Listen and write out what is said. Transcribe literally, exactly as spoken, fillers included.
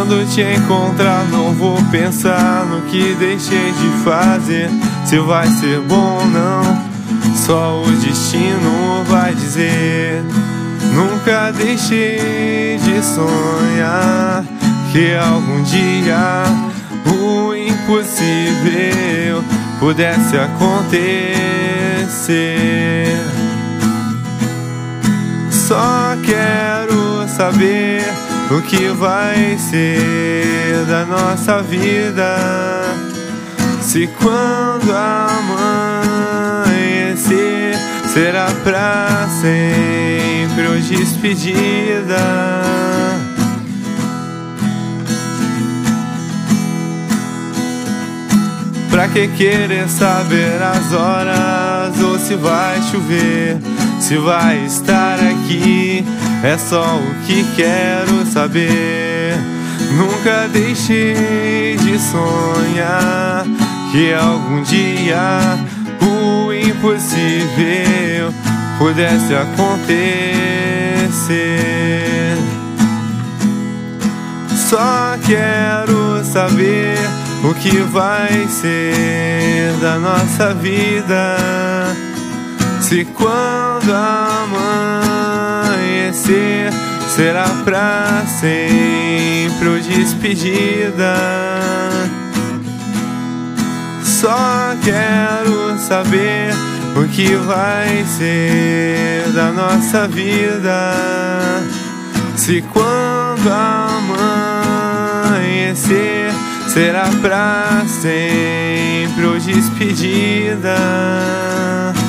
Quando te encontrar não vou pensar no que deixei de fazer, se vai ser bom ou não, só o destino vai dizer. Nunca deixei de sonhar que algum dia o impossível pudesse acontecer. Só quero saber o que vai ser da nossa vida, se quando amanhecer será pra sempre ou despedida. Pra que querer saber as horas ou se vai chover, se vai estar aqui, é só o que quero saber. Nunca deixei de sonhar que algum dia o impossível pudesse acontecer. Só quero saber o que vai ser da nossa vida, se quando amanhecer será pra sempre ou despedida. Só quero saber o que vai ser da nossa vida, se quando amanhecer será pra sempre ou despedida.